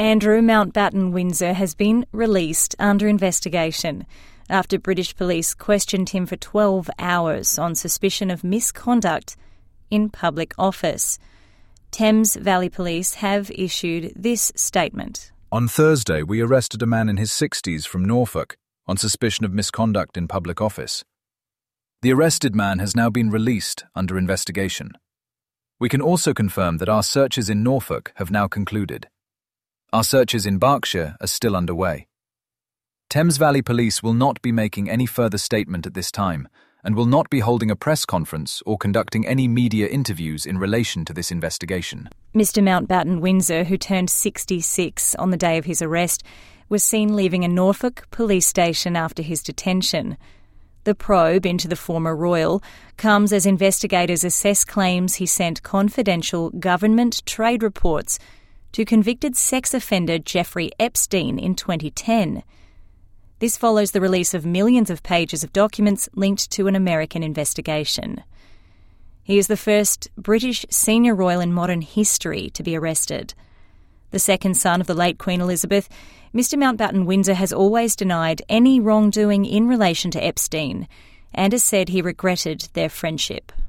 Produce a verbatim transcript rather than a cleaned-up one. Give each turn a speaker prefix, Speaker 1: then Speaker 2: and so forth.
Speaker 1: Andrew Mountbatten Windsor has been released under investigation after British police questioned him for twelve hours on suspicion of misconduct in public office. Thames Valley Police have issued this statement.
Speaker 2: On Thursday, we arrested a man in his sixties from Norfolk on suspicion of misconduct in public office. The arrested man has now been released under investigation. We can also confirm that our searches in Norfolk have now concluded. Our searches in Berkshire are still underway. Thames Valley Police will not be making any further statement at this time and will not be holding a press conference or conducting any media interviews in relation to this investigation.
Speaker 1: Mister Mountbatten Windsor, who turned sixty-six on the day of his arrest, was seen leaving a Norfolk police station after his detention. The probe into the former royal comes as investigators assess claims he sent confidential government trade reports to convicted sex offender Jeffrey Epstein in twenty ten. This follows the release of millions of pages of documents linked to an American investigation. He is the first British senior royal in modern history to be arrested. The second son of the late Queen Elizabeth, Mister Mountbatten Windsor has always denied any wrongdoing in relation to Epstein and has said he regretted their friendship.